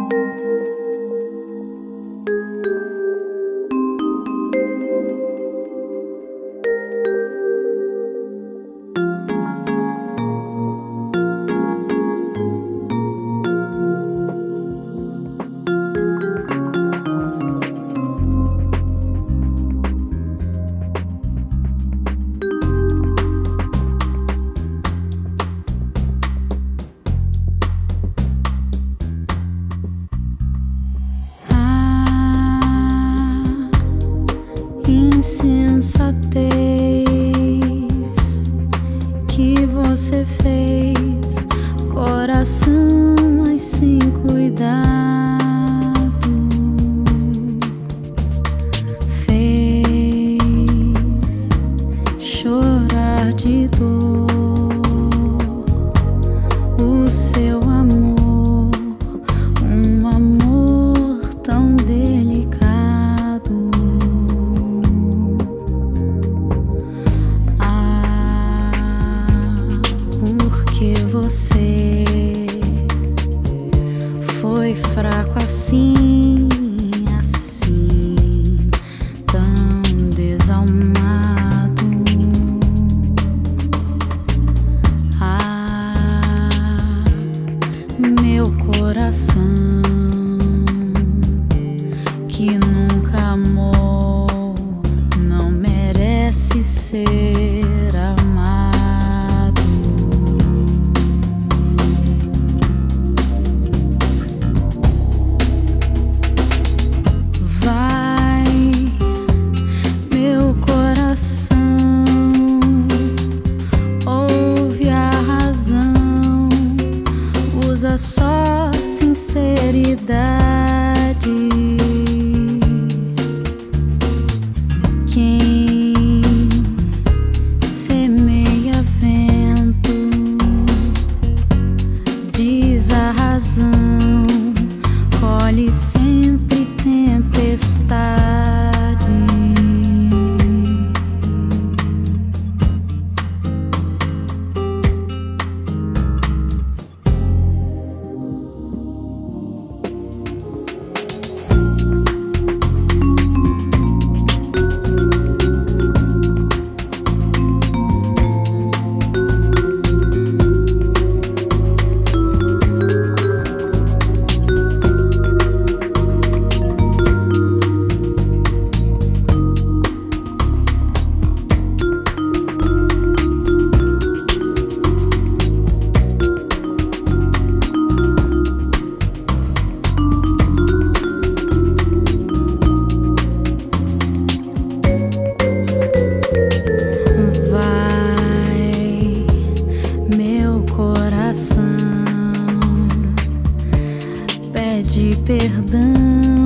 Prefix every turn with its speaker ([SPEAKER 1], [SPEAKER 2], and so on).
[SPEAKER 1] Insensatez que você fez, coração, mas sem cuidado, fez chorar de dor o seu amor, um amor tão delicado. Porque você foi fraco assim, assim, tão desalmado. Meu coração que nunca amou não merece ser amado. Usa só sinceridade. Quem semeia vento diz a razão, colhe sempre tempestade. Pede perdão.